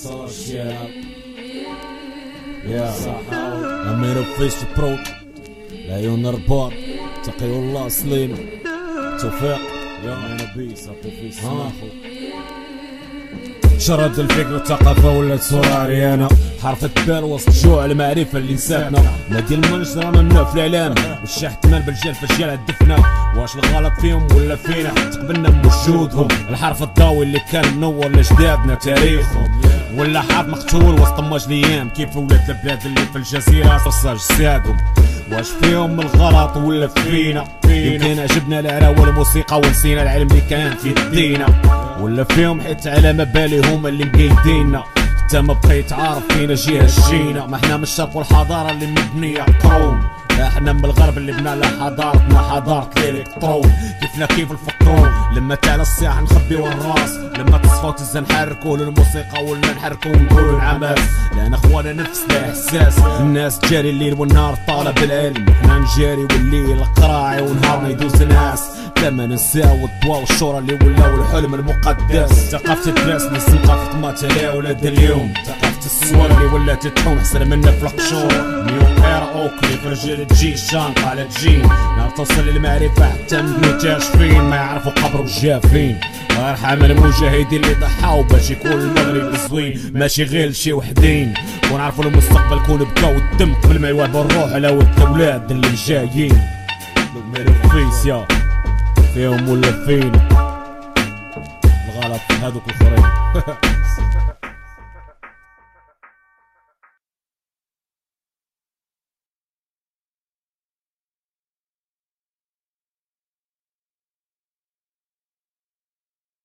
يا أمير فيس برو العيون رباط تقي الله سليم توفيق يا نبي صافي في سماخو. شرد الفكر والثقافة ولات صورة عريانة، حرف الدار وسط جوع المعرفة اللي نساتنا. نادي المنشرة ممنوع في الإعلام، وش احتمال بالجال فجال عدفنا. واش الغلط فيهم ولا فينا؟ تقبلنا بوجودهم. الحرف الضوي اللي كان منور لجدادنا تاريخهم، ولا حرف مقتول وسط مجليام كيف ولات البلاد اللي في الجزيرة صاج سادهم. واش فيهم الغلط ولا فينا؟ يمكن عجبنا العراوة والموسيقى ونسينا العلم اللي كان في يدينا، ولا فيهم حيت على ما بالي هما اللي مقيدينا. حتى ما بقيت عارف فينا جهة جينا. ما احنا من الشرق والحضارة اللي مبنية قرون، احنا من الغرب اللي بنا لها حضارتنا حضارة الالكترون. كيفنا كيف الفكرون لما تعلى الصياح نخبيو الراس، لما تصفى وتزا نحركو للموسيقى ولا نحركو ونقولو العماس. لان اخوانا نفس الاحساس، الناس تجاري الليل والنهار طالب العلم، احنا نجاري والليل قراعي ونهارنا يدوز ناس. لما ننساو الضوا والشورى اللي ولاو الحلم المقدس. ثقافة الدراس اللي ثقافة ما تلا ولاد اليوم، ثقافة السوار اللي ولات تحوم احسن منا في القشور. نيو اير اوكلي في رجال تجي شانطة على تجي، نار توصل للمعرفة حتى مبنوتاش فين ما يعرفوا قبر وجافين. الله يرحم المجاهدين اللي ضحاو باش يكون المغرب زوين، ماشي غير شي وحدين. ونعرفوا المستقبل كون بكاو الدم قبل ما يوهبوا الروح على ود الاولاد اللي جايين. فيس يا فيهم ولا فينا، الغلط هذوك الاخرين.